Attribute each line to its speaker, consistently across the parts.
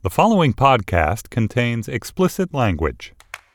Speaker 1: The following podcast contains explicit language.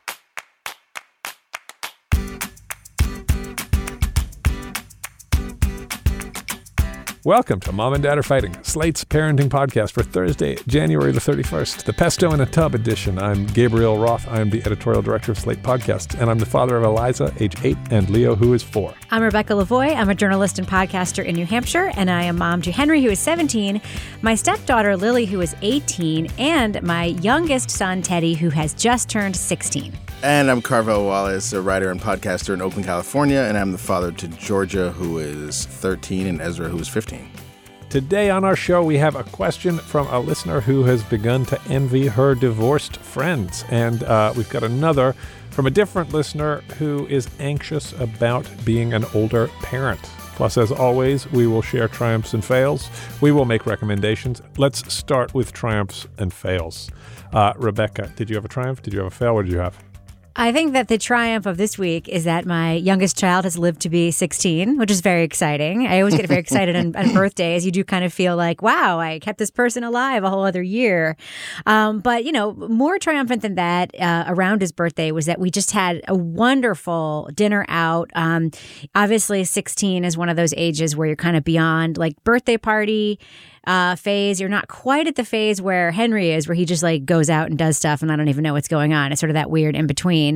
Speaker 2: Welcome to Mom and Dad Are Fighting, Slate's parenting podcast for Thursday, January the 31st, the Pesto in a Tub edition. I'm Gabriel Roth. I'm the editorial director of Slate Podcasts, and I'm the father of Eliza, age 8, and Leo, who is 4.
Speaker 3: I'm Rebecca Lavoie. I'm a journalist and podcaster in New Hampshire, and I am mom to Henry, who is 17, my stepdaughter, Lily, who is 18, and my youngest son, Teddy, who has just turned 16.
Speaker 4: And I'm Carvel Wallace, a writer and podcaster in Oakland, California, and I'm the father to Georgia, who is 13, and Ezra, who is 15.
Speaker 2: Today on our show, we have a question from a listener who has begun to envy her divorced friends. And we've got another from a different listener who is anxious about being an older parent. Plus, as always, we will share triumphs and fails. We will make recommendations. Let's start with triumphs and fails. Rebecca, did you have a triumph? Did you have a fail? What did you have?
Speaker 3: I think that the triumph of this week is that my youngest child has lived to be 16, which is very exciting. I always get very excited on birthdays. You do kind of feel like, wow, I kept this person alive a whole other year. But, you know, more triumphant than that around his birthday was that we just had a wonderful dinner out. Obviously, 16 is one of those ages where you're kind of beyond like birthday party phase. You're not quite at the phase where Henry is, where he just like goes out and does stuff and I don't even know what's going on. It's sort of that weird in between.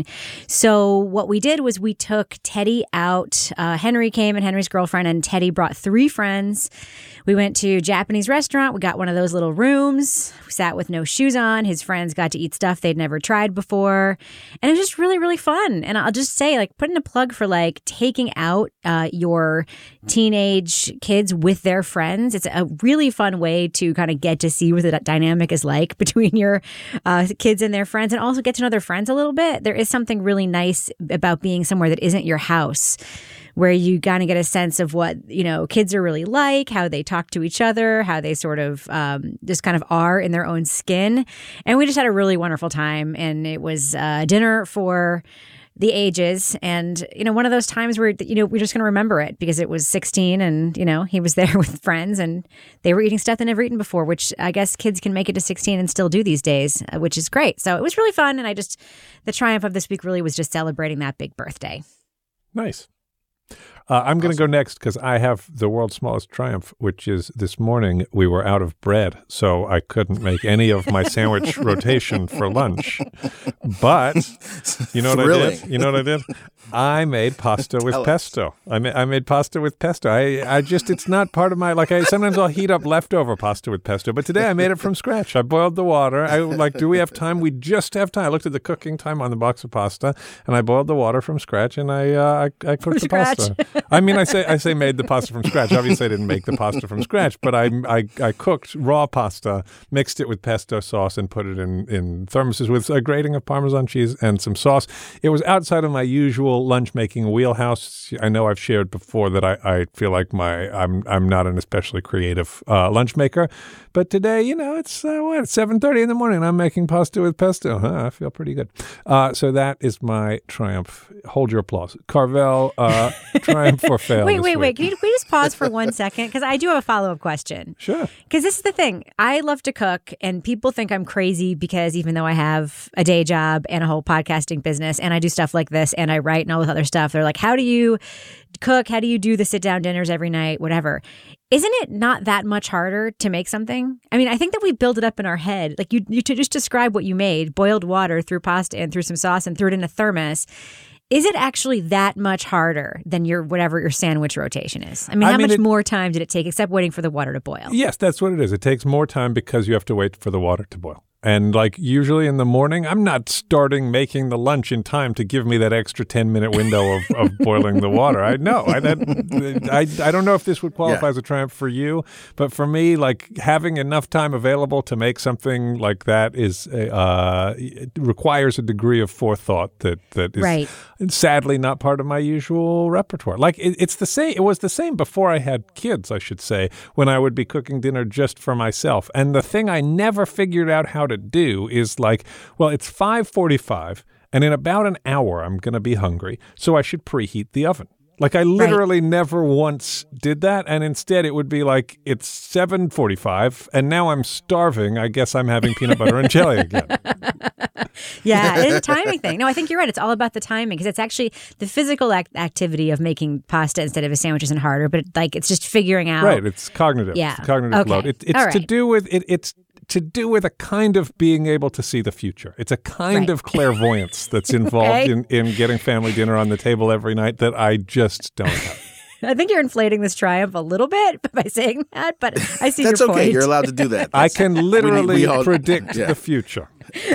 Speaker 3: So what we did was we took Teddy out. Henry came and Henry's girlfriend, and Teddy brought 3 friends. We went to a Japanese restaurant. We got one of those little rooms. We sat with no shoes on. His friends got to eat stuff they'd never tried before. And it was just really, really fun. And I'll just say, like, put in a plug for like taking out your teenage kids with their friends. It's a really fun way to kind of get to see what the dynamic is like between your kids and their friends, and also get to know their friends a little bit. There is something really nice about being somewhere that isn't your house, where you kind of get a sense of what, you know, kids are really like, how they talk to each other, how they sort of just kind of are in their own skin. And we just had a really wonderful time. And it was dinner for the ages. And, you know, one of those times where, you know, we're just going to remember it because it was 16 and, you know, he was there with friends and they were eating stuff they never eaten before, which I guess kids can make it to 16 and still do these days, which is great. So it was really fun. And the triumph of this week really was just celebrating that big birthday.
Speaker 2: Nice. I'm going to go next because I have the world's smallest triumph, which is this morning we were out of bread, so I couldn't make any of my sandwich rotation for lunch. But you know what I did? You know what I did? I made pasta with pesto. I made pasta with pesto. I just, it's not part of my, sometimes I'll heat up leftover pasta with pesto, but today I made it from scratch. I boiled the water. I like, do we have time? We just have time. I looked at the cooking time on the box of pasta, and I boiled the water from scratch, and I cooked the pasta. I mean, I say made the pasta from scratch. Obviously, I didn't make the pasta from scratch, but I cooked raw pasta, mixed it with pesto sauce, and put it in thermoses with a grating of Parmesan cheese and some sauce. It was outside of my usual lunch-making wheelhouse. I know I've shared before that I feel like I'm not an especially creative lunch maker, but today, you know, it's 7:30 in the morning, and I'm making pasta with pesto. I feel pretty good. So that is my triumph. Hold your applause, Carvel. Triumph or fail.
Speaker 3: Wait. Can we just pause for 1 second? Because I do have a follow-up question.
Speaker 2: Sure.
Speaker 3: Because this is the thing. I love to cook, and people think I'm crazy because even though I have a day job and a whole podcasting business, and I do stuff like this, and I write and all this other stuff, they're like, how do you cook? How do you do the sit-down dinners every night? Whatever. Isn't it not that much harder to make something? I mean, I think that we build it up in our head. Like you just describe what you made, boiled water, threw pasta and threw some sauce and threw it in a thermos. Is it actually that much harder than whatever your sandwich rotation is? I mean, how much more time did it take except waiting for the water to boil?
Speaker 2: Yes, that's what it is. It takes more time because you have to wait for the water to boil. And like usually in the morning, I'm not starting making the lunch in time to give me that extra 10-minute window of boiling the water. I know. I don't know if this would qualify as a triumph for you, but for me, like having enough time available to make something like that is it requires a degree of forethought that is
Speaker 3: right.
Speaker 2: Sadly not part of my usual repertoire. Like it's the same. It was the same before I had kids, I should say, when I would be cooking dinner just for myself. And the thing I never figured out how to do is like, well, it's 5:45 and in about an hour I'm going to be hungry, so I should preheat the oven. Like I literally never once did that. And instead it would be like, it's 7:45 and now I'm starving. I guess I'm having peanut butter and jelly again.
Speaker 3: Yeah, it's a timing thing. No, I think you're right. It's all about the timing because it's actually the physical activity of making pasta instead of a sandwich isn't harder, but it's just figuring out.
Speaker 2: Right. It's cognitive.
Speaker 3: Yeah.
Speaker 2: It's cognitive load. It's to do with it's to do with a kind of being able to see the future. It's a kind of clairvoyance that's involved in getting family dinner on the table every night that I just don't have.
Speaker 3: I think you're inflating this triumph a little bit by saying that, but I see
Speaker 4: That's
Speaker 3: your point.
Speaker 4: okay. You're allowed to do that.
Speaker 2: I can literally predict the future.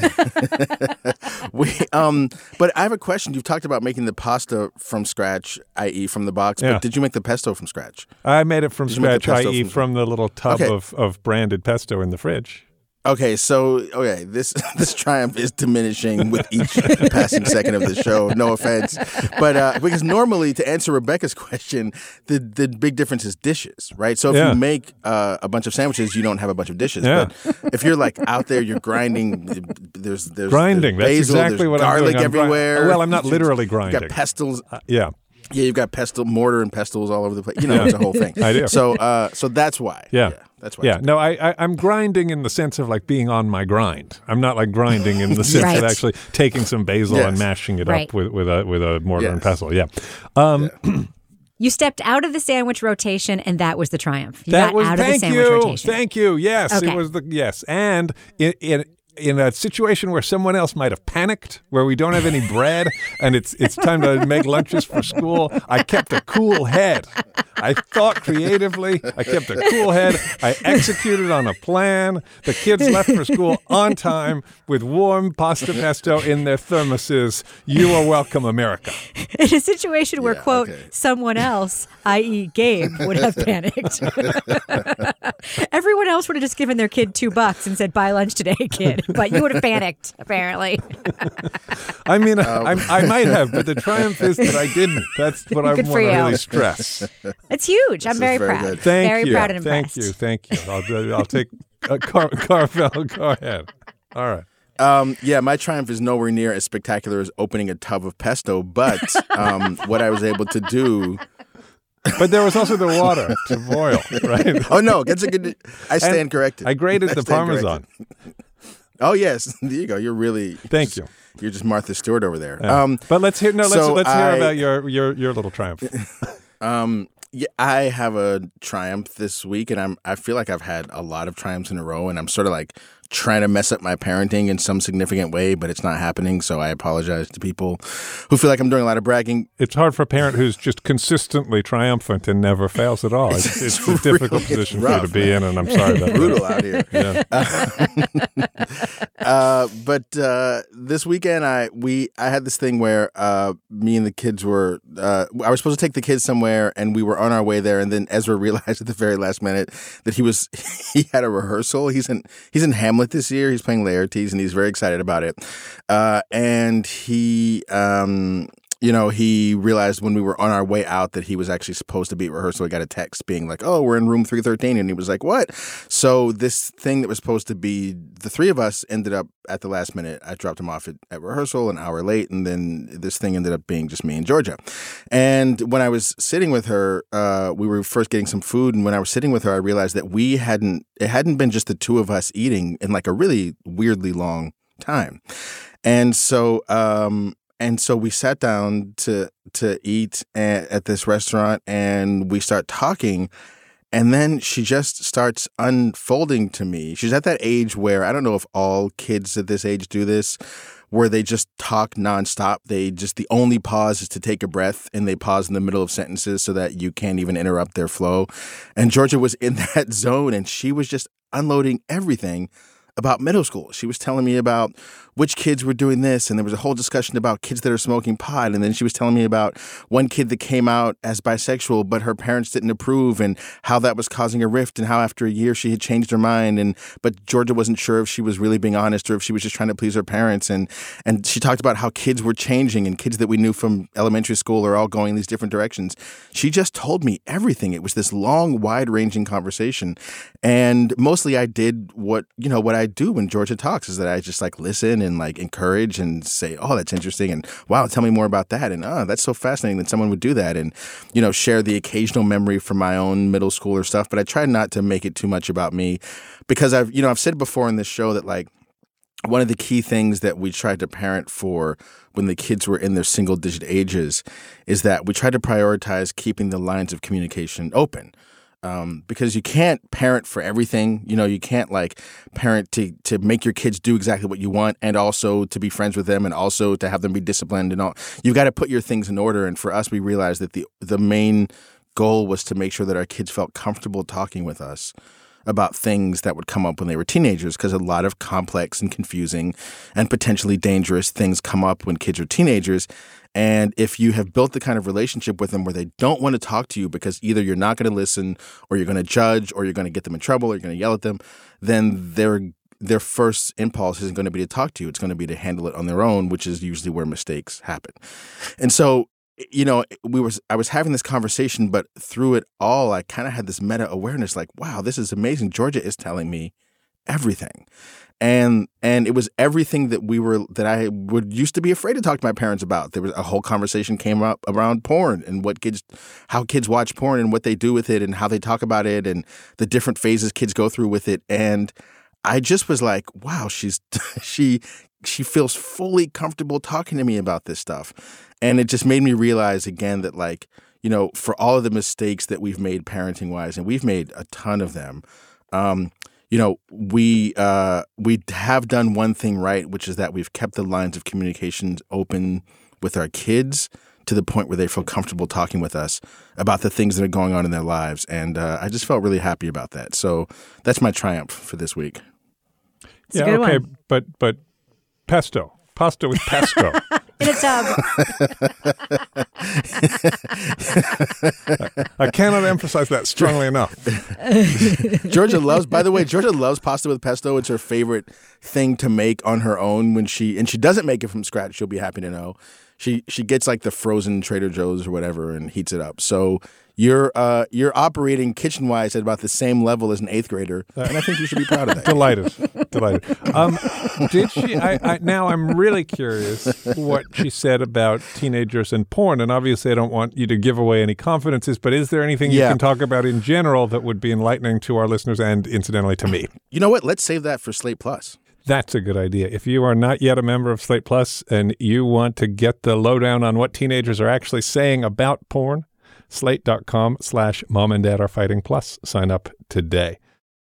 Speaker 4: But I have a question. You've talked about making the pasta from scratch, i.e. from the box, but did you make the pesto from scratch?
Speaker 2: I made it from scratch, i.e. from the little tub of branded pesto in the fridge.
Speaker 4: Okay, this triumph is diminishing with each passing second of the show. No offense, but because normally, to answer Rebecca's question, the big difference is dishes, right? So if you make a bunch of sandwiches, you don't have a bunch of dishes.
Speaker 2: Yeah.
Speaker 4: But if you're like out there, you're grinding. There's
Speaker 2: grinding.
Speaker 4: There's
Speaker 2: That's
Speaker 4: basil,
Speaker 2: exactly what
Speaker 4: garlic
Speaker 2: I'm doing.
Speaker 4: everywhere.
Speaker 2: Well, I'm not literally grinding.
Speaker 4: You've got pestles.
Speaker 2: Yeah,
Speaker 4: you've got mortar and pestles all over the place. You know, it's a whole thing.
Speaker 2: I do.
Speaker 4: So that's why.
Speaker 2: Yeah.
Speaker 4: That's why.
Speaker 2: Yeah, no, I'm grinding in the sense of like being on my grind. I'm not like grinding in the sense of actually taking some basil and mashing it up with a mortar and pestle. Yeah.
Speaker 3: You stepped out of the sandwich rotation, and that was the triumph. You got out of the sandwich rotation.
Speaker 2: Thank you. Yes,
Speaker 3: okay.
Speaker 2: It was and in a situation where someone else might have panicked, where we don't have any bread, and it's time to make lunches for school, I kept a cool head. I thought creatively. I kept a cool head. I executed on a plan. The kids left for school on time with warm pasta pesto in their thermoses. You are welcome, America.
Speaker 3: In a situation where, quote, someone else, i.e. Gabe, would have panicked. Everyone else would have just given their kid $2 and said, buy lunch today, kid. But you would have panicked, apparently.
Speaker 2: I mean, I might have, but the triumph is that I didn't. That's what I want to really stress.
Speaker 3: It's huge. I'm very proud.
Speaker 2: Thank you.
Speaker 3: Proud and impressed.
Speaker 2: Thank you. I'll take Carvel. Go ahead. All right.
Speaker 4: My triumph is nowhere near as spectacular as opening a tub of pesto, but what I was able to do.
Speaker 2: But there was also the water to boil, right?
Speaker 4: Oh no, that's a good. I stand corrected.
Speaker 2: I grated the Parmesan.
Speaker 4: Oh yes, there you go. You're really.
Speaker 2: Thank you.
Speaker 4: You're just Martha Stewart over there.
Speaker 2: Yeah. But let's hear. No, let's hear about your little triumph.
Speaker 4: I have a triumph this week, and I feel like I've had a lot of triumphs in a row, and I'm sort of like trying to mess up my parenting in some significant way, but it's not happening. So I apologize to people who feel like I'm doing a lot of bragging.
Speaker 2: It's hard for a parent who's just consistently triumphant and never fails at all. It's a difficult position for you to be in, and I'm sorry about that.
Speaker 4: Brutal out here. Yeah. But this weekend, I had this thing where me and the kids were I was supposed to take the kids somewhere, and we were on our way there, and then Ezra realized at the very last minute that he had a rehearsal. He's in Hamlet this year. He's playing Laertes, and he's very excited about it. And he he realized when we were on our way out that he was actually supposed to be at rehearsal. He got a text being like, "Oh, we're in room 313," and he was like, "What?" So this thing that was supposed to be the three of us ended up at the last minute. I dropped him off at rehearsal an hour late, and then this thing ended up being just me and Georgia. And when I was sitting with her, we were first getting some food, and when I was sitting with her, I realized that it hadn't been just the two of us eating in like a really weirdly long time. And so we sat down to eat at this restaurant, and we start talking. And then she just starts unfolding to me. She's at that age where, I don't know if all kids at this age do this, where they just talk nonstop. The only pause is to take a breath, and they pause in the middle of sentences so that you can't even interrupt their flow. And Georgia was in that zone, and she was just unloading everything about middle school. She was telling me about which kids were doing this, and there was a whole discussion about kids that are smoking pot, and then she was telling me about one kid that came out as bisexual, but her parents didn't approve, and how that was causing a rift, and how after a year she had changed her mind, but Georgia wasn't sure if she was really being honest or if she was just trying to please her parents, and she talked about how kids were changing, and kids that we knew from elementary school are all going in these different directions. She just told me everything. It was this long, wide-ranging conversation, and mostly I did what I do when Georgia talks is that I just like listen and like encourage and say, oh, that's interesting. And wow, tell me more about that. And oh, that's so fascinating that someone would do that. And, share the occasional memory from my own middle schooler stuff. But I try not to make it too much about me because I've said before in this show that like one of the key things that we tried to parent for when the kids were in their single digit ages is that we tried to prioritize keeping the lines of communication open. Because you can't parent for everything. You can't like parent to make your kids do exactly what you want and also to be friends with them and also to have them be disciplined and all. You've got to put your things in order. And for us, we realized that the main goal was to make sure that our kids felt comfortable talking with us about things that would come up when they were teenagers, because a lot of complex and confusing and potentially dangerous things come up when kids are teenagers. And if you have built the kind of relationship with them where they don't want to talk to you because either you're not going to listen or you're going to judge or you're going to get them in trouble or you're going to yell at them, then their first impulse isn't going to be to talk to you. It's going to be to handle it on their own, which is usually where mistakes happen. And so, I was having this conversation, but through it all, I kind of had this meta awareness like, wow, this is amazing. Georgia is telling me everything. And it was everything that I would used to be afraid to talk to my parents about. There was a whole conversation came up around porn and how kids watch porn and what they do with it and how they talk about it and the different phases kids go through with it. And I just was like, wow, she feels fully comfortable talking to me about this stuff. And it just made me realize again that like, for all of the mistakes that we've made parenting wise, and we've made a ton of them, we have done one thing right, which is that we've kept the lines of communications open with our kids to the point where they feel comfortable talking with us about the things that are going on in their lives. And I just felt really happy about that. So that's my triumph for this week.
Speaker 3: It's a good one.
Speaker 2: But pesto. Pasta with pesto.
Speaker 3: In a tub.
Speaker 2: I cannot emphasize that strongly enough.
Speaker 4: Georgia loves pasta with pesto. It's her favorite thing to make on her own and she doesn't make it from scratch. She'll be happy to know. She gets like the frozen Trader Joe's or whatever and heats it up. So you're operating kitchen-wise at about the same level as an 8th grader, and I think you should be proud of that.
Speaker 2: Delighted. Did she? Now I'm really curious what she said about teenagers and porn, and obviously I don't want you to give away any confidences, but is there anything you can talk about in general that would be enlightening to our listeners and incidentally to me?
Speaker 4: You know what? Let's save that for Slate Plus.
Speaker 2: That's a good idea. If you are not yet a member of Slate Plus and you want to get the lowdown on what teenagers are actually saying about porn, slate.com/momanddadarefighting+. Sign up today.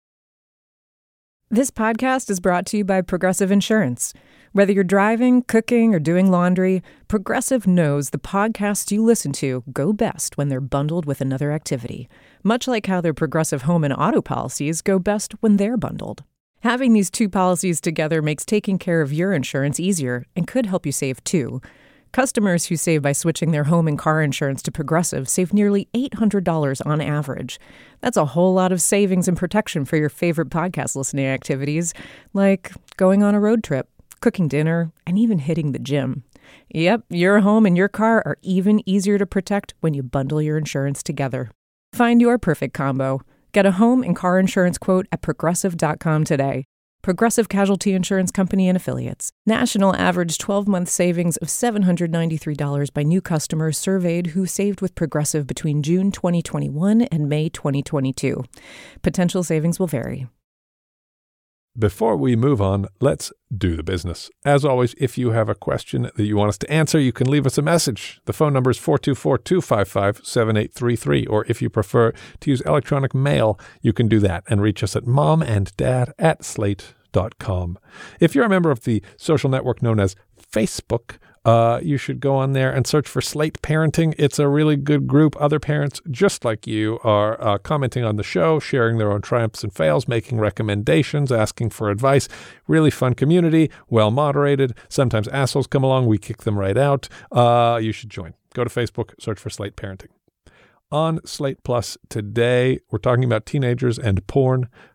Speaker 5: This podcast is brought to you by Progressive Insurance. Whether you're driving, cooking, or doing laundry, Progressive knows the podcasts you listen to go best when they're bundled with another activity, much like how their Progressive home and auto policies go best when they're bundled. Having these two policies together makes taking care of your insurance easier and could help you save too. Customers who save by switching their home and car insurance to Progressive save nearly $800 on average. That's a whole lot of savings and protection for your favorite podcast listening activities, like going on a road trip, cooking dinner, and even hitting the gym. Yep, your home and your car are even easier to protect when you bundle your insurance together. Find your perfect combo. Get a home and car insurance quote at Progressive.com today. Progressive Casualty Insurance Company and Affiliates. National average 12-month savings of $793 by new customers surveyed who saved with Progressive between June 2021 and May 2022. Potential savings will vary.
Speaker 2: Before we move on, let's do the business. As always, if you have a question that you want us to answer, you can leave us a message. The phone number is 424-255-7833, or if you prefer to use electronic mail, you can do that and reach us at momanddad@slate.com. If you're a member of the social network known as Facebook, you should go on there and search for Slate Parenting. It's a really good group. Other parents just like you are commenting on the show, sharing their own triumphs and fails, making recommendations, asking for advice. Really fun community, well moderated. Sometimes assholes come along. We kick them right out. You should join. Go to Facebook, search for Slate Parenting. On Slate Plus today, we're talking about teenagers and porn.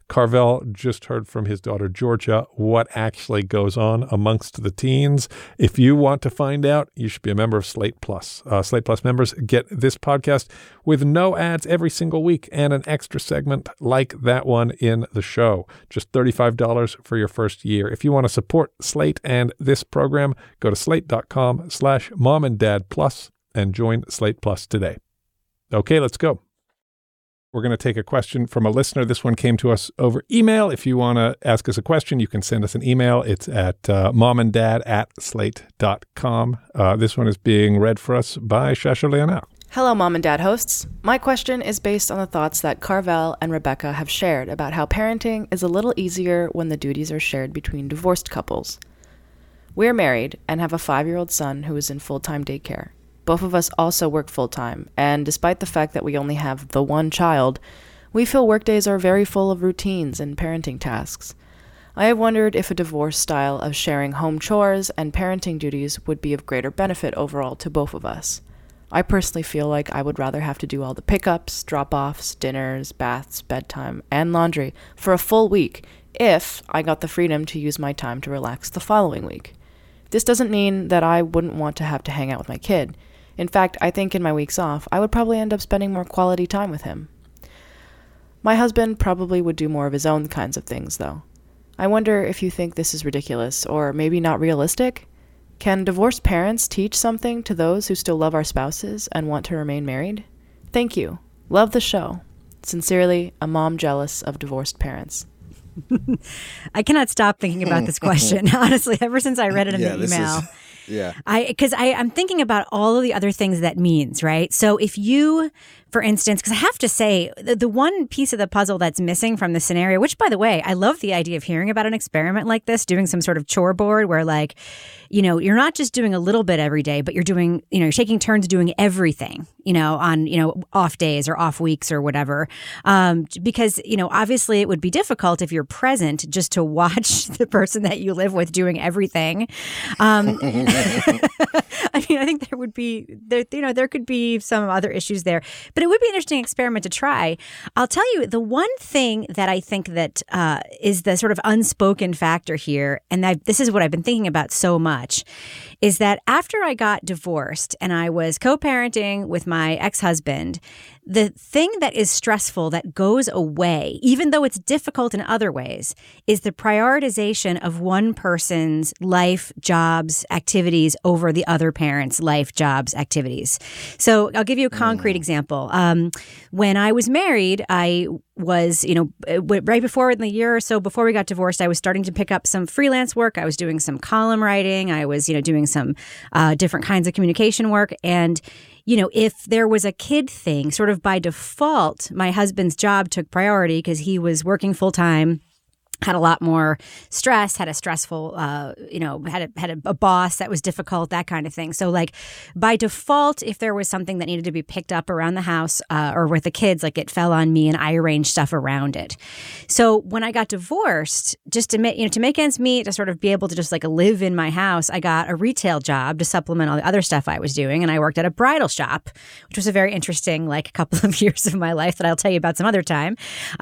Speaker 2: Carvel just heard from his daughter, Georgia, what actually goes on amongst the teens. If you want to find out, you should be a member of Slate Plus. Slate Plus members get this podcast with no ads every single week and an extra segment like that one in the show. Just $35 for your first year. If you want to support Slate and this program, go to slate.com/momanddadplus and join Slate Plus today. Okay, let's go. We're going to take a question from a listener. This one came to us over email. If you want to ask us a question, you can send us an email. It's at momanddad@slate.com. This one is being read for us by Shasha Leonel.
Speaker 6: Hello, Mom and Dad hosts. My question is based on the thoughts that Carvel and Rebecca have shared about how parenting is a little easier when the duties are shared between divorced couples. We're married and have a 5-year-old son who is in full-time daycare. Both of us also work full-time, and despite the fact that we only have the one child, we feel workdays are very full of routines and parenting tasks. I have wondered if a divorce style of sharing home chores and parenting duties would be of greater benefit overall to both of us. I personally feel like I would rather have to do all the pickups, drop-offs, dinners, baths, bedtime, and laundry for a full week if I got the freedom to use my time to relax the following week. This doesn't mean that I wouldn't want to have to hang out with my kid. In fact, I think in my weeks off, I would probably end up spending more quality time with him. My husband probably would do more of his own kinds of things, though. I wonder if you think this is ridiculous, or maybe not realistic? Can divorced parents teach something to those who still love our spouses and want to remain married? Thank you. Love the show. Sincerely, a mom jealous of divorced parents.
Speaker 3: I cannot stop thinking about this question, honestly, ever since I read it in the email. Because I'm thinking about all of the other things that means, right? So if you, for instance, because I have to say, the one piece of the puzzle that's missing from the scenario, which, by the way, I love the idea of hearing about an experiment like this, doing some sort of chore board where, like, you know, you're not just doing a little bit every day, but you're doing, you know, you're taking turns doing everything, you know, on, you know, off days or off weeks or whatever. Because, you know, obviously it would be difficult if you're present just to watch the person that you live with doing everything. I mean, I think there could be some other issues there, but it would be an interesting experiment to try. I'll tell you, the one thing that I think that is the sort of unspoken factor here, and this is what I've been thinking about so much, is that after I got divorced and I was co-parenting with my ex-husband, the thing that is stressful that goes away, even though it's difficult in other ways, is the prioritization of one person's life, jobs, activities over the other parent's life, jobs, activities. So I'll give you a concrete example. When I was married, I was, you know, right before, in the year or so before we got divorced, I was starting to pick up some freelance work. I was doing some column writing. I was, you know, doing some different kinds of communication work. And you know, if there was a kid thing, sort of by default, my husband's job took priority because he was working full time, had a lot more stress, had a stressful, you know, had a boss that was difficult, that kind of thing. So like by default, if there was something that needed to be picked up around the house or with the kids, like it fell on me and I arranged stuff around it. So when I got divorced, just to make ends meet, to sort of be able to just like live in my house, I got a retail job to supplement all the other stuff I was doing. And I worked at a bridal shop, which was a very interesting like couple of years of my life that I'll tell you about some other time.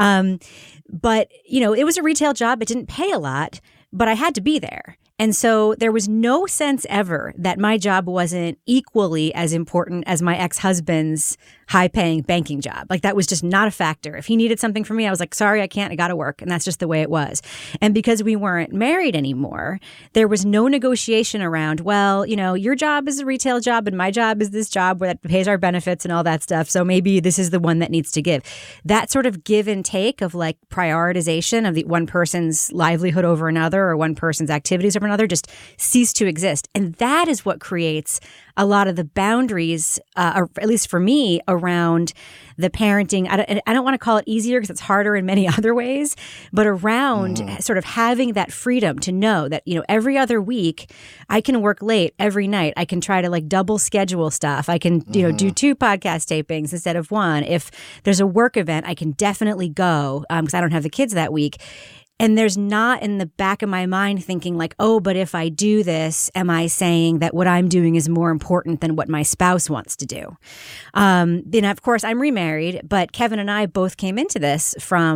Speaker 3: But, you know, it was a retail job. It didn't pay a lot, but I had to be there. And so there was no sense ever that my job wasn't equally as important as my ex-husband's high-paying banking job. Like that was just not a factor. If he needed something from me, I was like, sorry, I can't. I got to work. And that's just the way it was. And because we weren't married anymore, there was no negotiation around, well, you know, your job is a retail job and my job is this job where that pays our benefits and all that stuff. So maybe this is the one that needs to give. That sort of give and take of like prioritization of the one person's livelihood over another or one person's activities over another just ceased to exist. And that is what creates a lot of the boundaries, or at least for me, around the parenting. I don't want to call it easier because it's harder in many other ways, but around sort of having that freedom to know that, you know, every other week I can work late every night. I can try to like double schedule stuff. I can, you know, do 2 podcast tapings instead of 1. If there's a work event, I can definitely go because I don't have the kids that week. And there's not in the back of my mind thinking like, oh, but if I do this, am I saying that what I'm doing is more important than what my spouse wants to do? Then, of course, I'm remarried, but Kevin and I both came into this from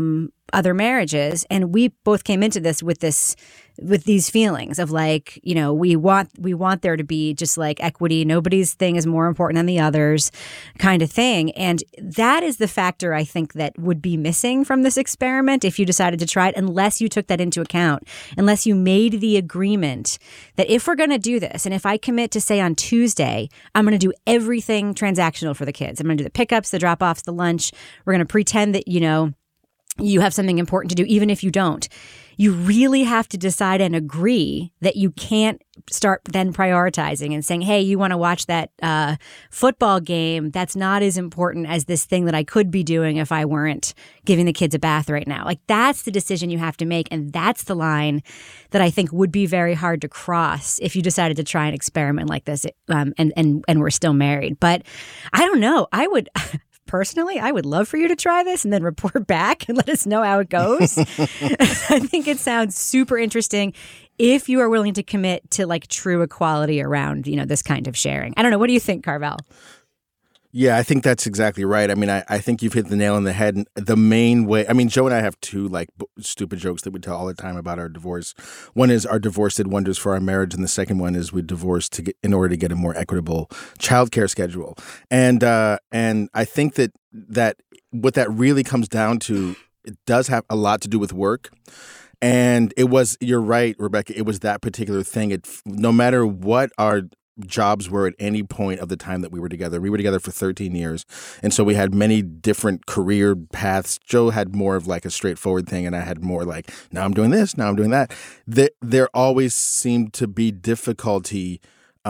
Speaker 3: other marriages, and we both came into this with these feelings of like, you know, we want there to be just like equity. Nobody's thing is more important than the others kind of thing. And that is the factor I think that would be missing from this experiment if you decided to try it, unless you took that into account, unless you made the agreement that if we're going to do this, and if I commit to say on Tuesday, I'm going to do everything transactional for the kids. I'm going to do the pickups, the drop-offs, the lunch. We're going to pretend that, you know, you have something important to do, even if you don't. You really have to decide and agree that you can't start then prioritizing and saying, hey, you want to watch that football game? That's not as important as this thing that I could be doing if I weren't giving the kids a bath right now. Like, that's the decision you have to make. And that's the line that I think would be very hard to cross if you decided to try an experiment like this and we're still married. But I don't know. I would... Personally, I would love for you to try this and then report back and let us know how it goes. I think it sounds super interesting if you are willing to commit to like true equality around, you know, this kind of sharing. I don't know. What do you think, Carvel?
Speaker 4: Yeah, I think that's exactly right. I mean, I think you've hit the nail on the head. The main way, I mean, Joe and I have two like stupid jokes that we tell all the time about our divorce. One is our divorce did wonders for our marriage, and the second one is we divorced in order to get a more equitable childcare schedule. And I think that what that really comes down to, it does have a lot to do with work. And you're right, Rebecca, it was that particular thing. No matter what our jobs were at any point of the time that we were together. We were together for 13 years. And so we had many different career paths. Joe had more of like a straightforward thing, and I had more like, now I'm doing this, now I'm doing that. There always seemed to be difficulty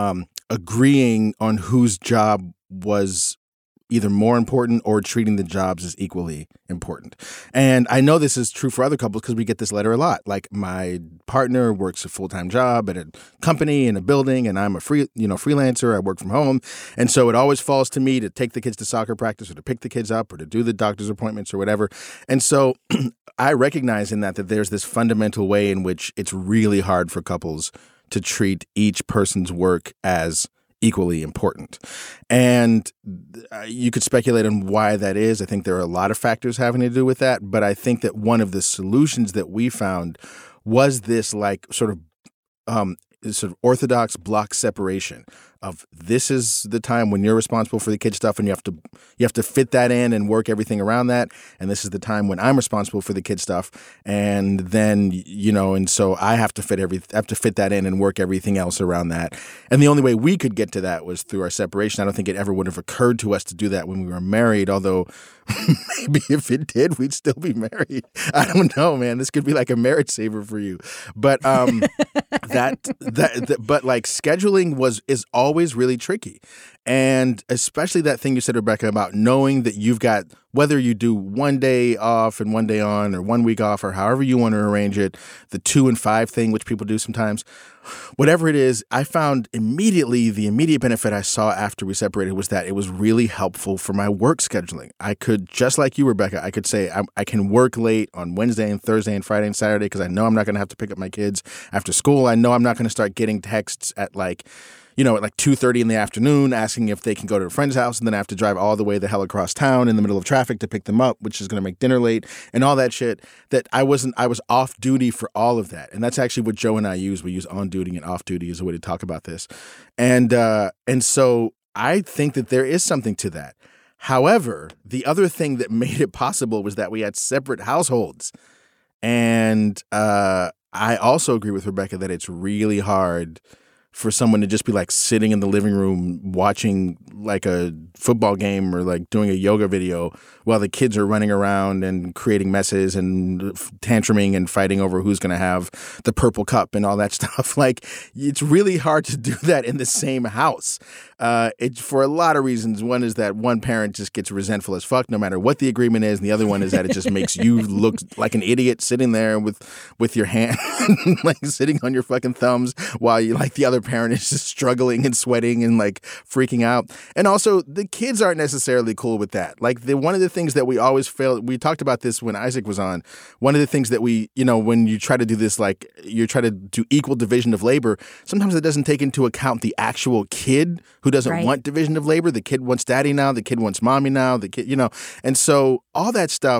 Speaker 4: agreeing on whose job was either more important or treating the jobs as equally important. And I know this is true for other couples because we get this letter a lot. Like, my partner works a full-time job at a company in a building, and I'm a freelancer. I work from home. And so it always falls to me to take the kids to soccer practice or to pick the kids up or to do the doctor's appointments or whatever. And so I recognize in that there's this fundamental way in which it's really hard for couples to treat each person's work as equally important. And you could speculate on why that is. I think there are a lot of factors having to do with that. But I think that one of the solutions that we found was this like sort of orthodox block separation of this is the time when you're responsible for the kid stuff and you have to fit that in and work everything around that. And this is the time when I'm responsible for the kid stuff. And then, and so I have to fit that in and work everything else around that. And the only way we could get to that was through our separation. I don't think it ever would have occurred to us to do that when we were married, although maybe if it did, we'd still be married. I don't know, man. This could be like a marriage saver for you. But but like scheduling is always really tricky. And especially that thing you said, Rebecca, about knowing that you've got, whether you do 1 day off and 1 day on or 1 week off or however you want to arrange it, the 2 and 5 thing, which people do sometimes, whatever it is, I found the immediate benefit I saw after we separated was that it was really helpful for my work scheduling. I could, just like you, Rebecca, I could say I can work late on Wednesday and Thursday and Friday and Saturday because I know I'm not going to have to pick up my kids after school. I know I'm not going to start getting texts at like 2:30 in the afternoon asking if they can go to a friend's house, and then I have to drive all the way the hell across town in the middle of traffic to pick them up, which is going to make dinner late and all that shit. That I was off duty for all of that. And that's actually what Joe and I use. We use on duty and off duty as a way to talk about this. And so I think that there is something to that. However, the other thing that made it possible was that we had separate households. And I also agree with Rebecca that it's really hard for someone to just be like sitting in the living room watching like a football game or like doing a yoga video while the kids are running around and creating messes and tantruming and fighting over who's going to have the purple cup and all that stuff. Like, it's really hard to do that in the same house. For a lot of reasons. One is that one parent just gets resentful as fuck no matter what the agreement is. And the other one is that it just makes you look like an idiot sitting there with your hand like sitting on your fucking thumbs while you like the other parent is just struggling and sweating and like freaking out. And also the kids aren't necessarily cool with that. Like one of the things that we always fail, we talked about this when Isaac was on, one of the things that we, when you try to do this, like you try to do equal division of labor, sometimes it doesn't take into account the actual kid who doesn't want division of labor. The kid wants daddy now, the kid wants mommy now, the kid, and so all that stuff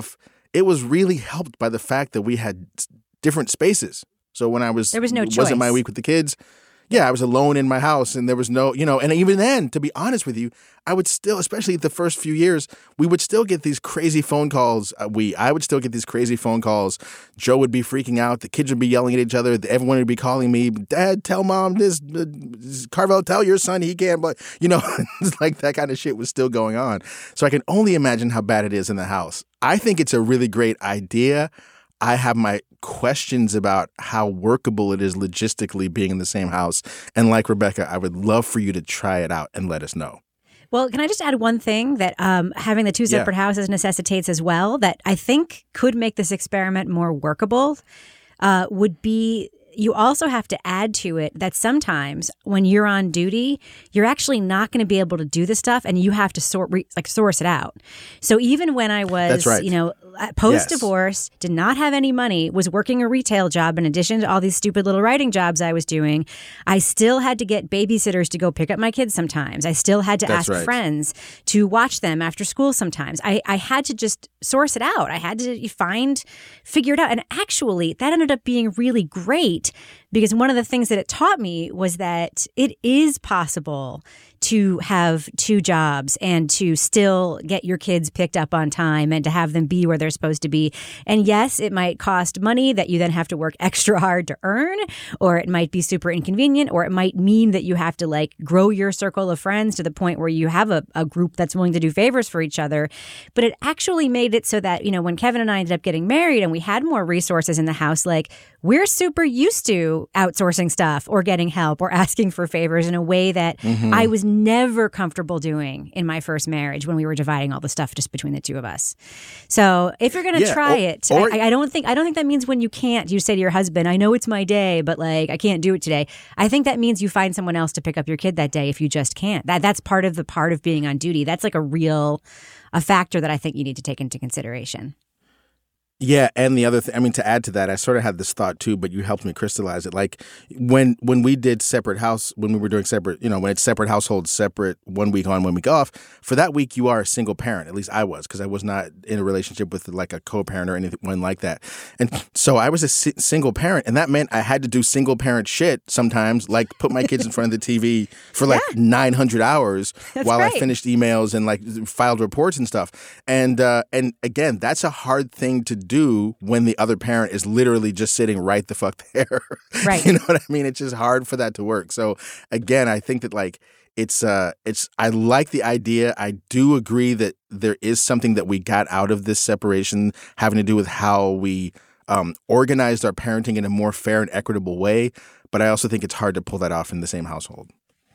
Speaker 4: it was really helped by the fact that we had different spaces. So when
Speaker 3: there was no
Speaker 4: it
Speaker 3: choice.
Speaker 4: wasn't my week with the kids. Yeah, I was alone in my house and there was no, and even then, to be honest with you, I would still, especially the first few years, we would still get these crazy phone calls. I would still get these crazy phone calls. Joe would be freaking out. The kids would be yelling at each other. Everyone would be calling me, Dad, tell Mom this. Carvel, tell your son he can't. But, it's like that kind of shit was still going on. So I can only imagine how bad it is in the house. I think it's a really great idea. I have my questions about how workable it is logistically being in the same house. And like Rebecca, I would love for you to try it out and let us know.
Speaker 3: Well, can I just add one thing that having the two separate houses necessitates as well that I think could make this experiment more workable would be you also have to add to it that sometimes when you're on duty, you're actually not going to be able to do this stuff and you have to source it out. So even when I was, post-divorce, did not have any money, was working a retail job in addition to all these stupid little writing jobs I was doing, I still had to get babysitters to go pick up my kids sometimes. I still had to ask friends to watch them after school sometimes. I had to just source it out. I had to figure it out. And actually, that ended up being really great because one of the things that it taught me was that it is possible to have two jobs and to still get your kids picked up on time and to have them be where they're supposed to be. And yes, it might cost money that you then have to work extra hard to earn, or it might be super inconvenient, or it might mean that you have to grow your circle of friends to the point where you have a group that's willing to do favors for each other. But it actually made it so that, when Kevin and I ended up getting married and we had more resources in the house, we're super used to outsourcing stuff or getting help or asking for favors in a way that I was never comfortable doing in my first marriage when we were dividing all the stuff just between the two of us. So if you're going to try it, I don't think that means when you can't, you say to your husband, I know it's my day, but I can't do it today. I think that means you find someone else to pick up your kid that day if you just can't. That's part of being on duty. That's a factor that I think you need to take into consideration.
Speaker 4: Yeah, and the other thing, to add to that, I sort of had this thought too, but you helped me crystallize it. When we did when we were doing separate, when it's separate households, separate 1 week on, 1 week off, for that week you are a single parent. At least I was, because I was not in a relationship with a co-parent or anyone like that. And so I was a single parent, and that meant I had to do single parent shit sometimes, put my kids in front of the TV for 900 hours while I finished emails and filed reports and stuff. And again, that's a hard thing to do when the other parent is literally just sitting right the fuck there.
Speaker 3: Right.
Speaker 4: You know what I mean? It's just hard for that to work. So again, I think that I like the idea. I do agree that there is something that we got out of this separation having to do with how we organized our parenting in a more fair and equitable way. But I also think it's hard to pull that off in the same household.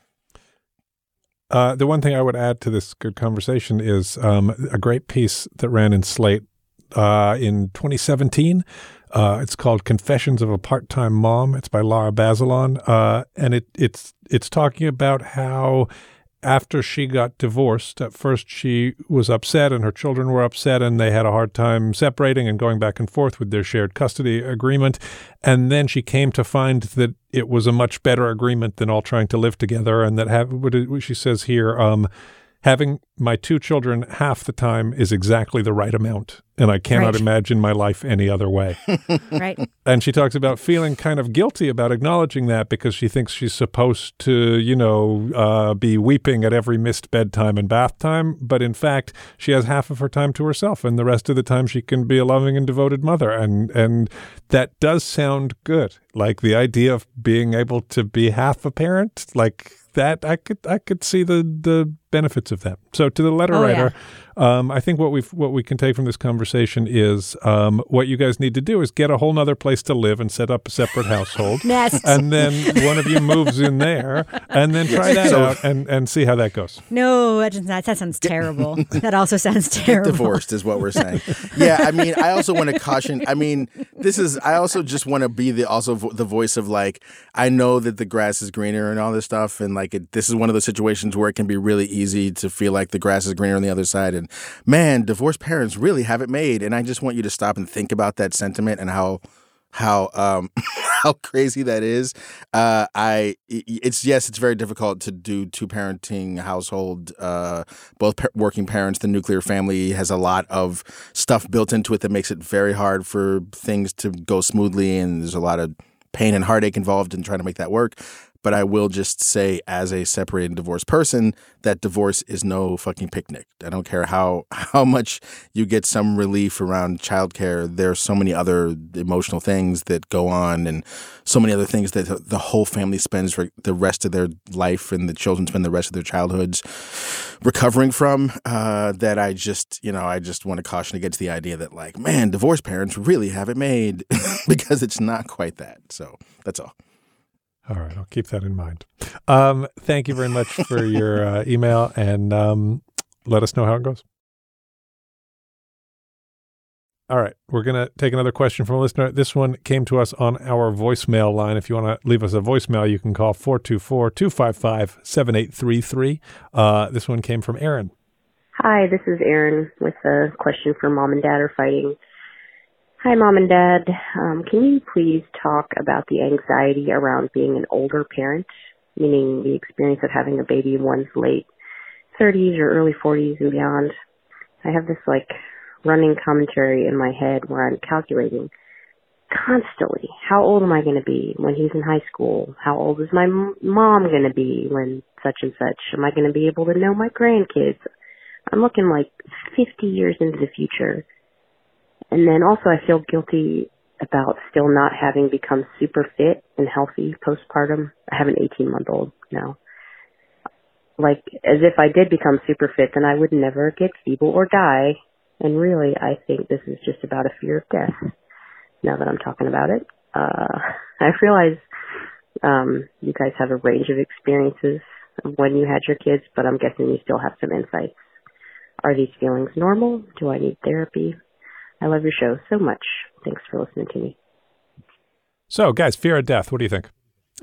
Speaker 2: The one thing I would add to this good conversation is a great piece that ran in Slate in 2017. It's called Confessions of a Part-Time Mom. It's by Laura Bazelon. And it's talking about how after she got divorced, at first she was upset and her children were upset and they had a hard time separating and going back and forth with their shared custody agreement. And then she came to find that it was a much better agreement than all trying to live together, and that what she says here, having my two children half the time is exactly the right amount, and I cannot imagine my life any other way.
Speaker 3: Right.
Speaker 2: And she talks about feeling kind of guilty about acknowledging that because she thinks she's supposed to, be weeping at every missed bedtime and bath time. But in fact, she has half of her time to herself, and the rest of the time she can be a loving and devoted mother. And that does sound good. The idea of being able to be half a parent, that I could see the benefits of that. So to the letter writer, I think what we can take from this conversation is what you guys need to do is get a whole nother place to live and set up a separate household.
Speaker 3: Nest.
Speaker 2: And then one of you moves in there and then try that out and see how that goes.
Speaker 3: No, that sounds terrible. That also sounds terrible.
Speaker 4: Divorced is what we're saying. Yeah, I also want to caution. I also just want to be the voice of I know that the grass is greener and all this stuff, and this is one of those situations where it can be really easy to feel like the grass is greener on the other side, and man, divorced parents really have it made. And I just want you to stop and think about that sentiment and how how how crazy that is. It's very difficult to do two parenting household, both working parents. The nuclear family has a lot of stuff built into it that makes it very hard for things to go smoothly, and there's a lot of pain and heartache involved in trying to make that work. But I will just say, as a separated and divorced person, that divorce is no fucking picnic. I don't care how much you get some relief around childcare. There's so many other emotional things that go on, and so many other things that the whole family spends for the rest of their life, and the children spend the rest of their childhoods recovering from. That I just want to caution against the idea that, like, man, divorced parents really have it made, because it's not quite that. So that's all.
Speaker 2: All right, I'll keep that in mind. Thank you very much for your email, and let us know how it goes. All right, we're going to take another question from a listener. This one came to us on our voicemail line. If you want to leave us a voicemail, you can call 424-255-7833. This one came from Aaron.
Speaker 7: Hi, this is Aaron with a question for Mom and Dad are fighting. Hi, Mom and Dad. Can you please talk about the anxiety around being an older parent, meaning the experience of having a baby in one's late 30s or early 40s and beyond? I have this, running commentary in my head where I'm calculating constantly, how old am I going to be when he's in high school? How old is my mom going to be when such and such? Am I going to be able to know my grandkids? I'm looking 50 years into the future. And then also I feel guilty about still not having become super fit and healthy postpartum. I have an 18-month-old now. As if I did become super fit, then I would never get feeble or die. And really, I think this is just about a fear of death, now that I'm talking about it. I realize you guys have a range of experiences of when you had your kids, but I'm guessing you still have some insights. Are these feelings normal? Do I need therapy? I love your show so much. Thanks for listening to me.
Speaker 2: So, guys, fear of death. What do you think?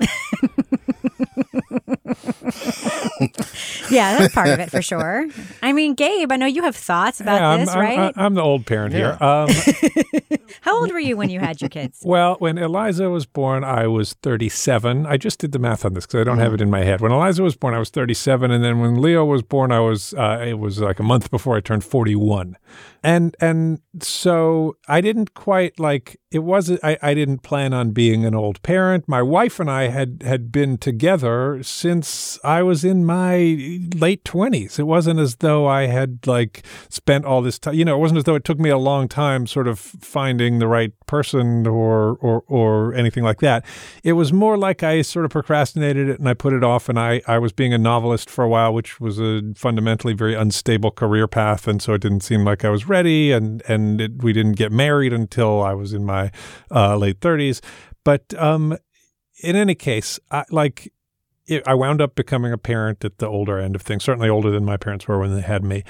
Speaker 3: Yeah, that's part of it for sure. I mean, Gabe, I know you have thoughts about this, right?
Speaker 2: I'm the old parent here.
Speaker 3: How old were you when you had your kids?
Speaker 2: Well, when Eliza was born, I was 37. I just did the math on this because I don't have it in my head. When Eliza was born, I was 37. And then when Leo was born, it was like a month before I turned 41. And so I didn't quite I didn't plan on being an old parent. My wife and I had been together since I was in my late 20s. It wasn't as though I had spent all this time, it wasn't as though it took me a long time sort of finding the right person or anything like that. It was more like I sort of procrastinated it and I put it off, and I was being a novelist for a while, which was a fundamentally very unstable career path. And so it didn't seem like I was ready, and we didn't get married until I was in my late 30s. But in any case, I wound up becoming a parent at the older end of things, certainly older than my parents were when they had me.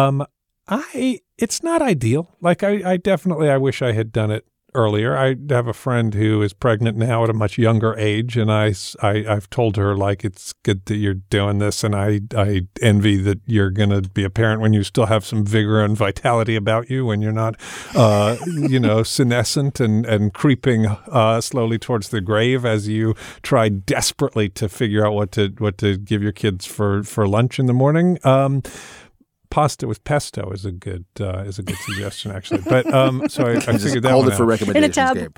Speaker 2: It's not ideal. I wish I had done it earlier. I have a friend who is pregnant now at a much younger age, and I've told her it's good that you're doing this, and I envy that you're going to be a parent when you still have some vigor and vitality about you, when you're not, senescent and creeping slowly towards the grave as you try desperately to figure out what to give your kids for lunch in the morning. Pasta with pesto is a good suggestion, actually. But so I figured that
Speaker 4: hold
Speaker 2: one
Speaker 4: it for
Speaker 2: out.
Speaker 4: recommendations,
Speaker 3: In a tub.
Speaker 4: Gabe.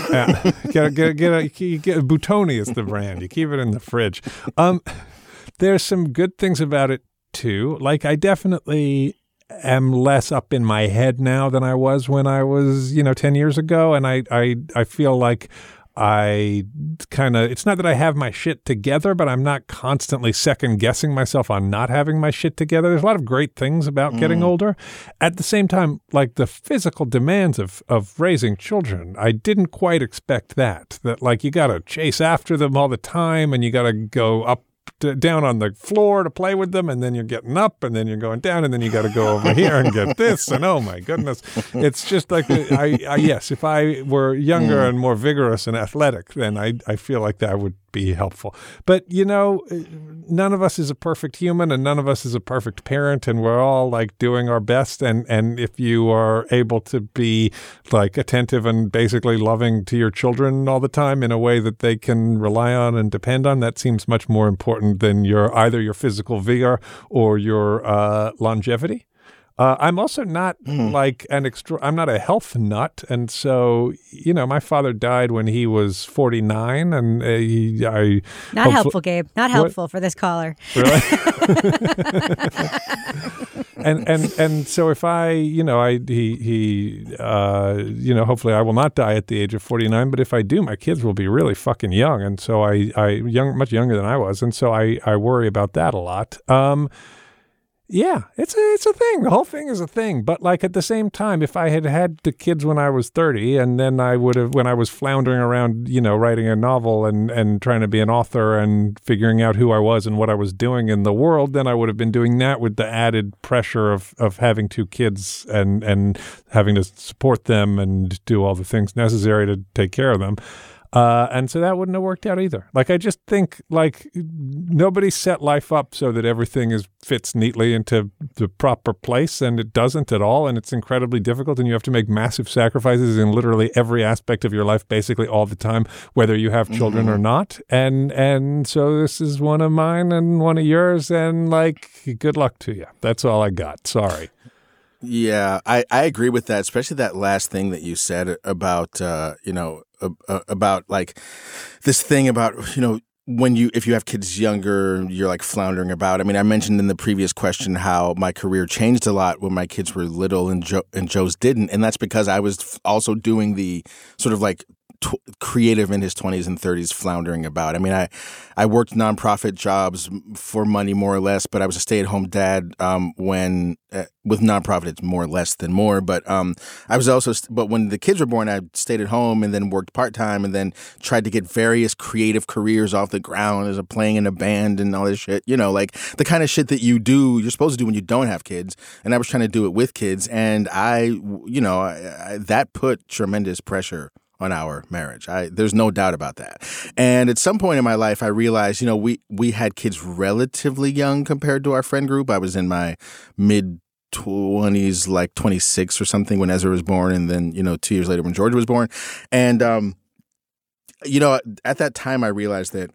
Speaker 2: Get Buitoni is the brand. You keep it in the fridge. There's some good things about it too. I definitely am less up in my head now than I was when I was 10 years ago, and I feel like it's not that I have my shit together, but I'm not constantly second guessing myself on not having my shit together. There's a lot of great things about getting older. At the same time, the physical demands of raising children, I didn't quite expect that you got to chase after them all the time, and you got to go up down on the floor to play with them, and then you're getting up, and then you're going down, and then you got to go over here and get this, and oh my goodness, it's just yes, if I were younger and more vigorous and athletic, then I feel like that would be be helpful. But, none of us is a perfect human and none of us is a perfect parent, and we're all like doing our best. And if you are able to be like attentive and basically loving to your children all the time in a way that they can rely on and depend on, that seems much more important than either your physical vigor or your longevity. I'm also not I'm not a health nut. And so, my father died when he was 49 and
Speaker 3: Not helpful, Gabe. Not helpful for this caller.
Speaker 2: Really? and so if hopefully I will not die at the age of 49, but if I do, my kids will be really fucking young. And so much younger than I was. And so I worry about that a lot. Yeah, it's a thing. The whole thing is a thing. But like at the same time, if I had the kids when I was 30, and then I would have, when I was floundering around, writing a novel and trying to be an author and figuring out who I was and what I was doing in the world, then I would have been doing that with the added pressure of having two kids and having to support them and do all the things necessary to take care of them. And so that wouldn't have worked out either. Like, I just think, like, nobody set life up so that everything fits neatly into the proper place, and it doesn't at all, and it's incredibly difficult, and you have to make massive sacrifices in literally every aspect of your life, basically all the time, whether you have children or not. And so this is one of mine and one of yours, and, like, good luck to you. That's all I got. Sorry.
Speaker 4: Yeah, I agree with that, especially that last thing that you said about, about like this thing about, if you have kids younger, you're like floundering about. I mean, I mentioned in the previous question how my career changed a lot when my kids were little and Joe's didn't. And that's because I was also doing the sort of like creative in his 20s and 30s floundering about. I mean, I worked nonprofit jobs for money more or less, but I was a stay-at-home dad when with nonprofit it's more or less than more. But but when the kids were born, I stayed at home and then worked part-time and then tried to get various creative careers off the ground as playing in a band and all this shit, like the kind of shit that you're supposed to do when you don't have kids. And I was trying to do it with kids. And that put tremendous pressure on our marriage. There's no doubt about that. And at some point in my life, I realized, we had kids relatively young compared to our friend group. I was in my mid-20s, like 26 or something when Ezra was born, and then, 2 years later when Georgia was born. And, at that time, I realized that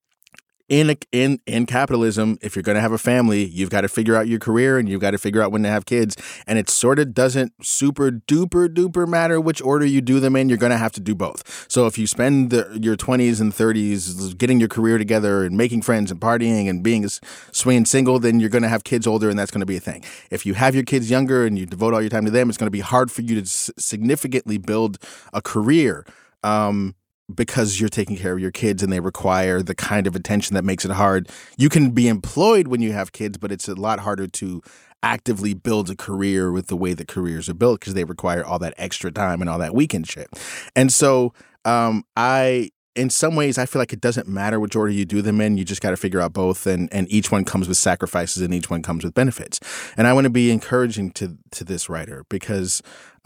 Speaker 4: in capitalism, if you're going to have a family, you've got to figure out your career and you've got to figure out when to have kids. And it sort of doesn't super duper matter which order you do them in. You're going to have to do both. So if you spend your 20s and 30s getting your career together and making friends and partying and being swinging single, then you're going to have kids older, and that's going to be a thing. If you have your kids younger and you devote all your time to them, it's going to be hard for you to significantly build a career. Because you're taking care of your kids and they require the kind of attention that makes it hard. You can be employed when you have kids, but it's a lot harder to actively build a career with the way that careers are built because they require all that extra time and all that weekend shit. And so in some ways, I feel like it doesn't matter which order you do them in. You just got to figure out both, and each one comes with sacrifices and each one comes with benefits. And I want to be encouraging to this writer because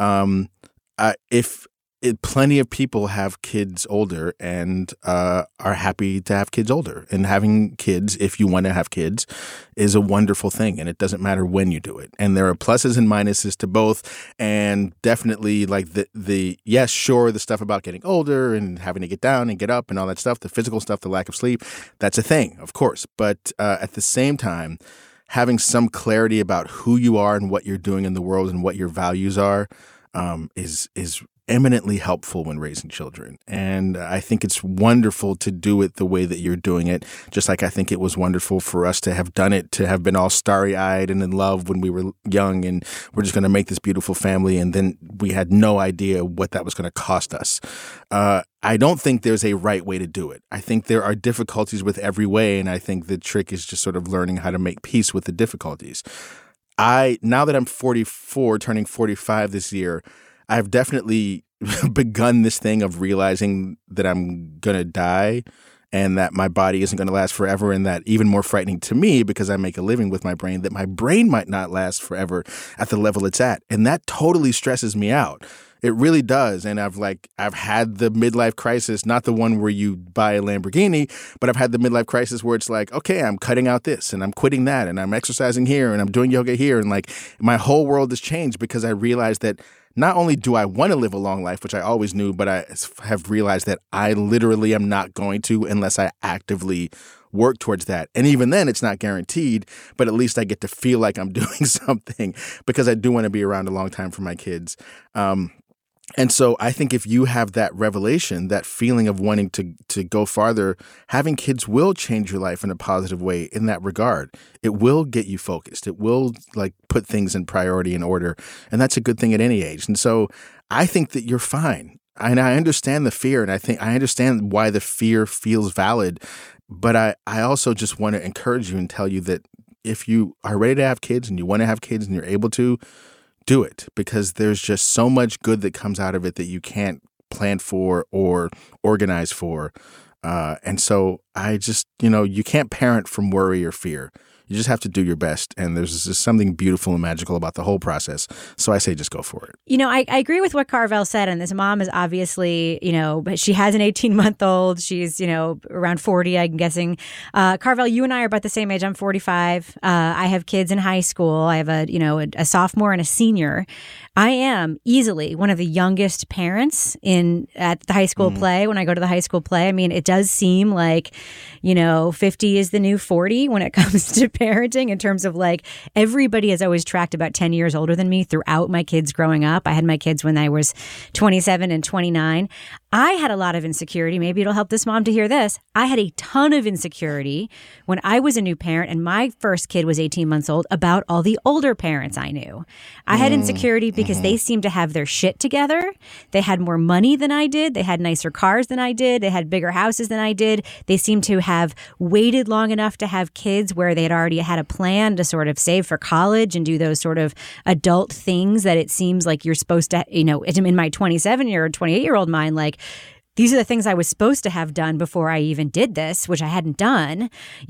Speaker 4: plenty of people have kids older and are happy to have kids older. And having kids, if you want to have kids, is a wonderful thing. And it doesn't matter when you do it. And there are pluses and minuses to both. And definitely like the stuff about getting older and having to get down and get up and all that stuff, the physical stuff, the lack of sleep, that's a thing, of course. But at the same time, having some clarity about who you are and what you're doing in the world and what your values are is eminently helpful when raising children. And I think it's wonderful to do it the way that you're doing it, just like I think it was wonderful for us to have done it, to have been all starry-eyed and in love when we were young and we're just going to make this beautiful family, and then we had no idea what that was going to cost us. I don't think there's a right way to do it. I think there are difficulties with every way, and I think the trick is just sort of learning how to make peace with the difficulties. Now that I'm 44, turning 45 this year, I've definitely begun this thing of realizing that I'm going to die and that my body isn't going to last forever, and that even more frightening to me, because I make a living with my brain, that my brain might not last forever at the level it's at. And that totally stresses me out. It really does. And I've had the midlife crisis, not the one where you buy a Lamborghini, but I've had the midlife crisis where it's like, okay, I'm cutting out this and I'm quitting that and I'm exercising here and I'm doing yoga here. And like my whole world has changed because I realized that not only do I want to live a long life, which I always knew, but I have realized that I literally am not going to unless I actively work towards that. And even then, it's not guaranteed, but at least I get to feel like I'm doing something because I do want to be around a long time for my kids. And so I think if you have that revelation, that feeling of wanting to go farther, having kids will change your life in a positive way in that regard. It will get you focused. It will like put things in priority and order. And that's a good thing at any age. And so I think that you're fine. And I understand the fear, and I understand why the fear feels valid. But I also just want to encourage you and tell you that if you are ready to have kids and you want to have kids and you're able to, do it, because there's just so much good that comes out of it that you can't plan for or organize for. And so I just, you can't parent from worry or fear. You just have to do your best. And there's just something beautiful and magical about the whole process. So I say just go for it.
Speaker 3: I agree with what Carvel said. And this mom is obviously, but she has an 18-month-old. She's, around 40, I'm guessing. Carvel, you and I are about the same age. I'm 45. I have kids in high school. I have a sophomore and a senior. I am easily one of the youngest parents at the high school play. When I go to the high school play, I mean, it does seem like, 50 is the new 40 when it comes to parenting, in terms of like everybody has always tracked about 10 years older than me throughout my kids growing up. I had my kids when I was 27 and 29. I had a lot of insecurity. Maybe it'll help this mom to hear this. I had a ton of insecurity when I was a new parent and my first kid was 18 months old about all the older parents I knew. I had insecurity because they seemed to have their shit together. They had more money than I did. They had nicer cars than I did. They had bigger houses than I did. They seemed to have waited long enough to have kids where they had already had a plan to sort of save for college and do those sort of adult things that it seems like you're supposed to, in my 27-year or 28-year-old mind, like, these are the things I was supposed to have done before I even did this, which I hadn't done.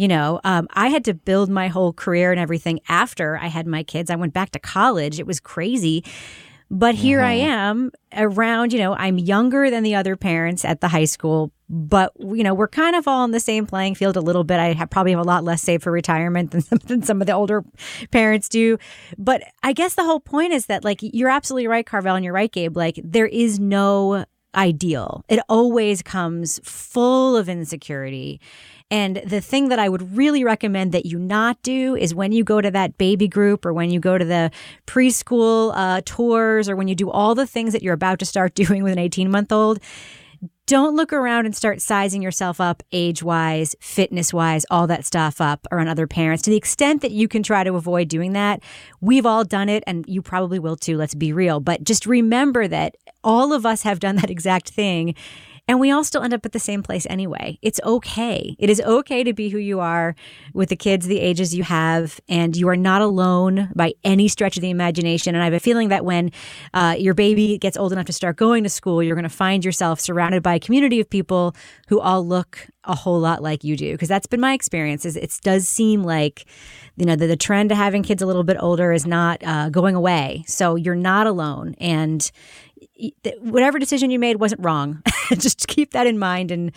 Speaker 3: I had to build my whole career and everything after I had my kids. I went back to college. It was crazy. But here I am around, I'm younger than the other parents at the high school, but, we're kind of all on the same playing field a little bit. I probably have a lot less saved for retirement than some of the older parents do. But I guess the whole point is that, like, you're absolutely right, Carvel, and you're right, Gabe. Like, there is no ideal. It always comes full of insecurity. And the thing that I would really recommend that you not do is when you go to that baby group or when you go to the preschool tours or when you do all the things that you're about to start doing with an 18-month-old, don't look around and start sizing yourself up age-wise, fitness-wise, all that stuff up around other parents. To the extent that you can try to avoid doing that, we've all done it, and you probably will too, let's be real. But just remember that all of us have done that exact thing, and we all still end up at the same place anyway. It's okay. It is okay to be who you are with the kids, the ages you have, and you are not alone by any stretch of the imagination. And I have a feeling that when your baby gets old enough to start going to school, you're going to find yourself surrounded by a community of people who all look a whole lot like you do. Because that's been my experience. It does seem like, the trend to having kids a little bit older is not going away. So you're not alone. And whatever decision you made wasn't wrong. Just keep that in mind. And,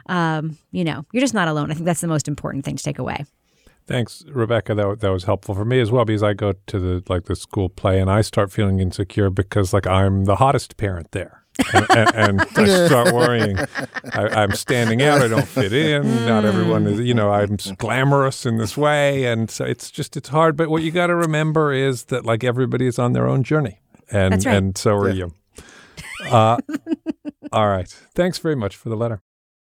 Speaker 3: you're just not alone. I think that's the most important thing to take away.
Speaker 2: Thanks, Rebecca. That was helpful for me as well, because I go to the school play and I start feeling insecure because I'm the hottest parent there. and I start worrying. I'm standing out. I don't fit in. Not everyone is, I'm glamorous in this way. And so it's hard. But what you got to remember is that everybody is on their own journey. And,
Speaker 3: That's right.
Speaker 2: And so are you. All right. Thanks very much for the letter.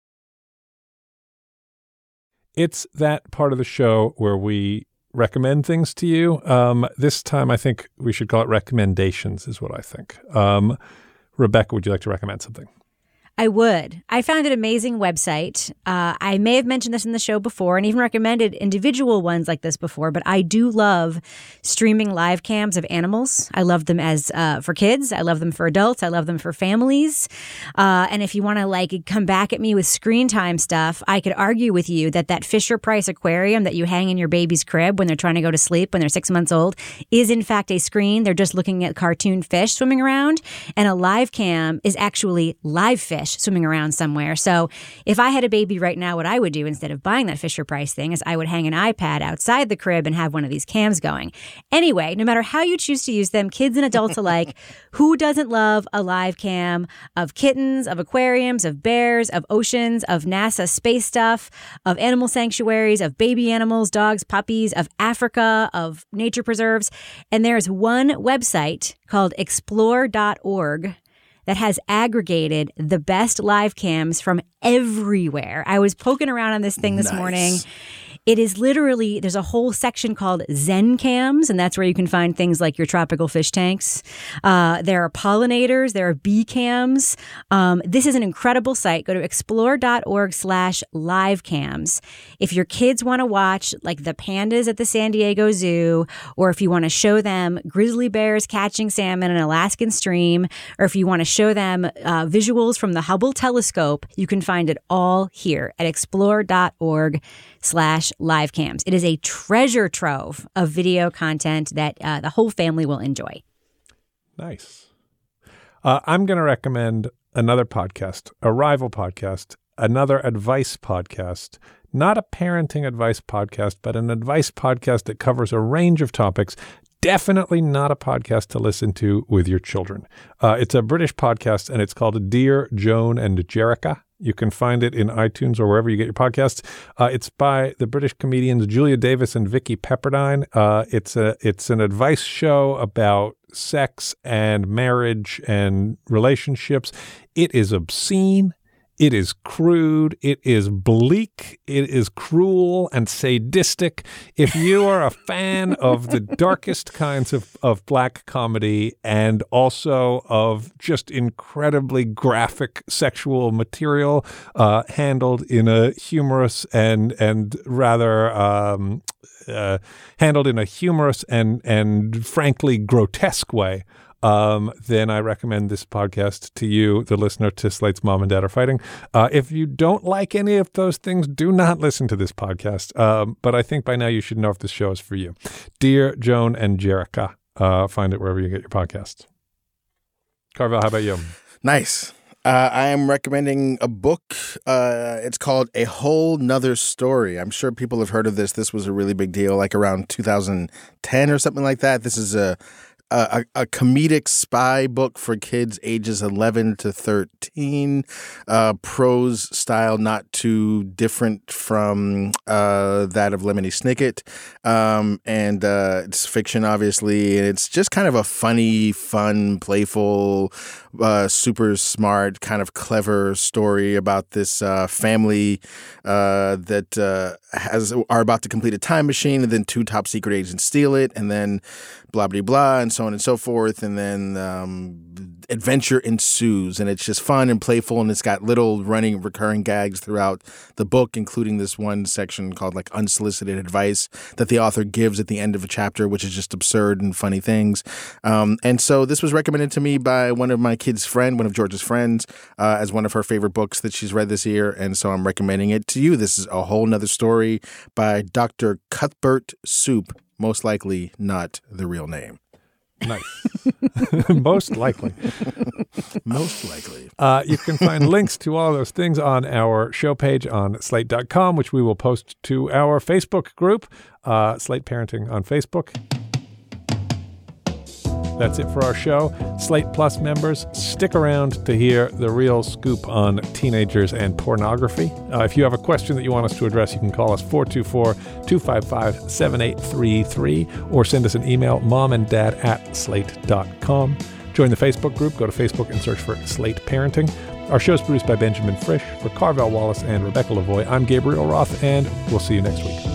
Speaker 2: It's that part of the show where we recommend things to you. This time, I think we should call it recommendations, is what I think. Rebecca, would you like to recommend something?
Speaker 3: I would. I found an amazing website. I may have mentioned this in the show before and even recommended individual ones like this before, but I do love streaming live cams of animals. I love them as for kids. I love them for adults. I love them for families. And if you want to like come back at me with screen time stuff, I could argue with you that Fisher-Price aquarium that you hang in your baby's crib when they're trying to go to sleep when they're 6 months old is in fact a screen. They're just looking at cartoon fish swimming around, and a live cam is actually live fish swimming around somewhere. So if I had a baby right now, what I would do instead of buying that Fisher-Price thing is I would hang an iPad outside the crib and have one of these cams going. Anyway, no matter how you choose to use them, kids and adults alike, who doesn't love a live cam of kittens, of aquariums, of bears, of oceans, of NASA space stuff, of animal sanctuaries, of baby animals, dogs, puppies, of Africa, of nature preserves? And there's one website called explore.org that has aggregated the best live cams from everywhere. I was poking around on this thing this morning. It is literally, there's a whole section called Zen Cams, and that's where you can find things like your tropical fish tanks. There are pollinators. There are bee cams. This is an incredible site. Go to explore.org/livecams. If your kids want to watch like the pandas at the San Diego Zoo, or if you want to show them grizzly bears catching salmon in an Alaskan stream, or if you want to show them visuals from the Hubble telescope, you can find it all here at explore.org/livecams. It is a treasure trove of video content that the whole family will enjoy.
Speaker 2: Nice. I'm going to recommend another podcast, a rival podcast, another advice podcast, not a parenting advice podcast, but an advice podcast that covers a range of topics. Definitely not a podcast to listen to with your children. It's a British podcast, and it's called Dear Joan and Jericha. You can find it in iTunes or wherever you get your podcasts. It's by the British comedians Julia Davis and Vicky Pepperdine. It's an advice show about sex and marriage and relationships. It is obscene. It is crude. It is bleak. It is cruel and sadistic. If you are a fan of the darkest kinds of black comedy and also of just incredibly graphic sexual material handled in a humorous and rather handled in a humorous and frankly grotesque way, then I recommend this podcast to you, the listener to Slate's Mom and Dad Are Fighting. If you don't like any of those things, do not listen to this podcast. But I think by now you should know if this show is for you. Dear Joan and Jericha. Find it wherever you get your podcasts. Carvel, how about you? Nice.
Speaker 4: I am recommending a book. It's called A Whole Nother Story. I'm sure people have heard of this. This was a really big deal, like around 2010 or something like that. This is a comedic spy book for kids ages 11 to 13, prose style not too different from that of Lemony Snicket. And it's fiction, obviously, and it's just kind of a funny, fun, playful, super smart, kind of clever story about this family that are about to complete a time machine, and then two top secret agents steal it, and then blah, blah, blah, and so on and so forth. And then adventure ensues, and it's just fun and playful, and it's got little running recurring gags throughout the book, including this one section called like unsolicited advice that the author gives at the end of a chapter, which is just absurd and funny things. And so this was recommended to me by one of my kids' friend, one of George's friends, as one of her favorite books that she's read this year. And so I'm recommending it to you. This is A Whole Nother Story by Dr. Cuthbert Soup. Most likely not the real name.
Speaker 2: Nice. Most likely.
Speaker 4: Most likely.
Speaker 2: You can find links to all those things on our show page on slate.com, which we will post to our Facebook group, Slate Parenting on Facebook. That's it for our show. Slate Plus members, stick around to hear the real scoop on teenagers and pornography. If you have a question that you want us to address, you can call us 424-255-7833 or send us an email, momanddad@slate.com. Join the Facebook group. Go to Facebook and search for Slate Parenting. Our show is produced by Benjamin Frisch. For Carvel Wallace and Rebecca Lavoie, I'm Gabriel Roth, and we'll see you next week.